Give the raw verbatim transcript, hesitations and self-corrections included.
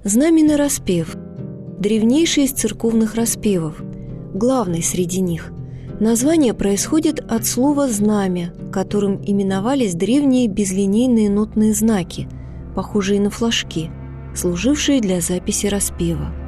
Знаменный распев – древнейший из церковных распевов, главный среди них. Название происходит от слова «знамя», которым именовались древние безлинейные нотные знаки, похожие на флажки, служившие для записи распева.